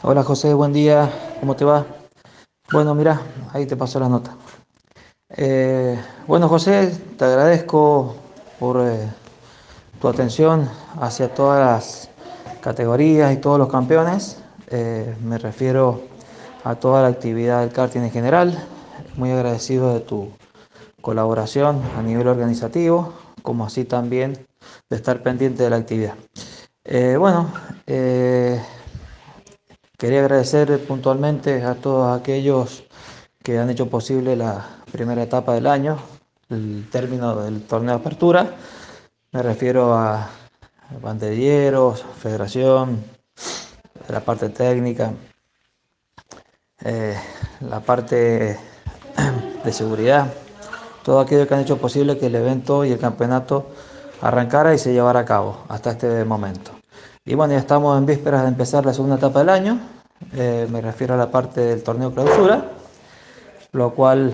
Hola José, buen día, ¿cómo te va? Bueno, mira, ahí te paso la nota. Bueno José, te agradezco por tu atención hacia todas las categorías y todos los campeones. Me refiero a toda la actividad del karting en general. Muy agradecido de tu colaboración a nivel organizativo, como así también de estar pendiente de la actividad. Bueno, quería agradecer puntualmente a todos aquellos que han hecho posible la primera etapa del año, el término del torneo de apertura. Me refiero a banderilleros, federación, la parte técnica, eh, la parte de seguridad, todo aquello que han hecho posible que el evento y el campeonato arrancara y se llevara a cabo hasta este momento. Y bueno, ya estamos en vísperas de empezar la segunda etapa del año. Me refiero a la parte del torneo clausura, lo cual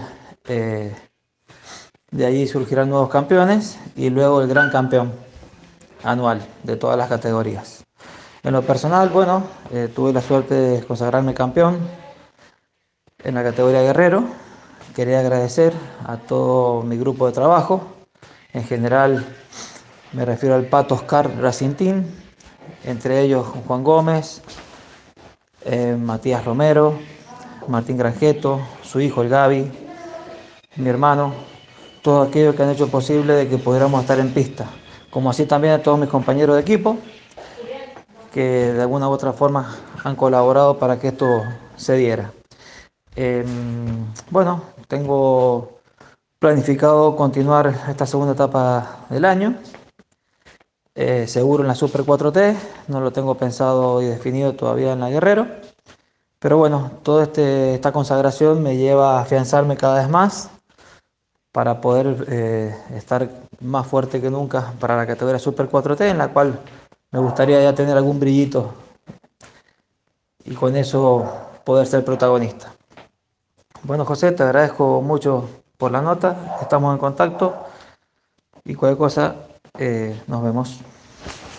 de ahí surgirán nuevos campeones y luego el gran campeón anual de todas las categorías. En lo personal, bueno, tuve la suerte de consagrarme campeón en la categoría guerrero. Quería agradecer a todo mi grupo de trabajo. En general me refiero al Pato Oscar Racing Team, entre ellos Juan Gómez, Matías Romero, Martín Granjeto, su hijo el Gaby, mi hermano, todo aquello que han hecho posible de que pudiéramos estar en pista, como así también a todos mis compañeros de equipo que de alguna u otra forma han colaborado para que esto se diera. Eh, bueno, tengo planificado continuar esta segunda etapa del año, seguro en la Super 4T, no lo tengo pensado y definido todavía en la Guerrero, pero bueno, toda esta consagración me lleva a afianzarme cada vez más para poder estar más fuerte que nunca para la categoría Super 4T, en la cual me gustaría ya tener algún brillito y con eso poder ser protagonista. Bueno, José, te agradezco mucho por la nota, estamos en contacto y cualquier cosa nos vemos.